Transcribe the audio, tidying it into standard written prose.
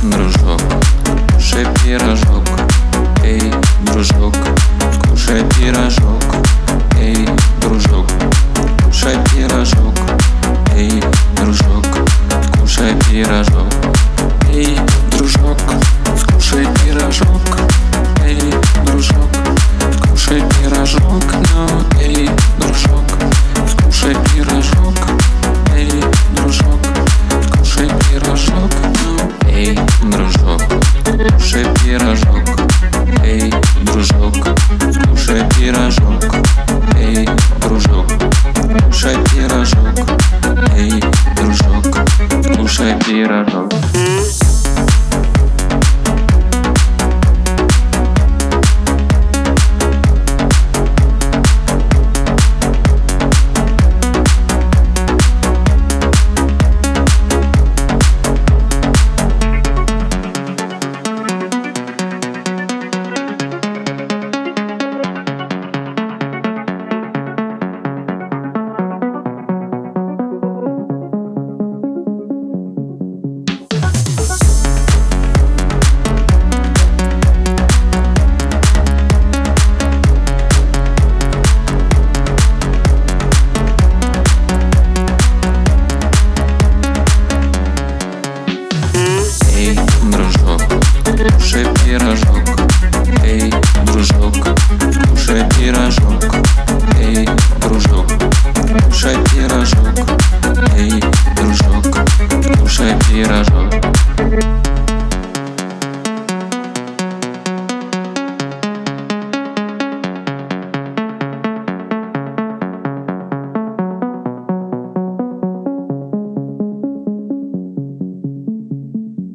дружок, кушай пирожок. Эй, дружок, кушай пирожок. Эй, дружок, кушай пирожок. Эй, дружок, кушай пирожок. Эй, дружок, скушай пирожок. Эй, дружок, скушай пирожок. Ну, эй, дружок, скушай пирожок. Эй, дружок, скушай пирожок. Ну, эй, дружок, скушай пирожок. Эй, дружок, скушай пирожок. Эй, дружок, скушай пирожок. Эй, дружок, скушай пирожок. Эй, дружок, кушай пирожок. Эй, дружок, кушай пирожок. Эй, дружок, кушай пирожок. Эй, дружок, кушай пирожок.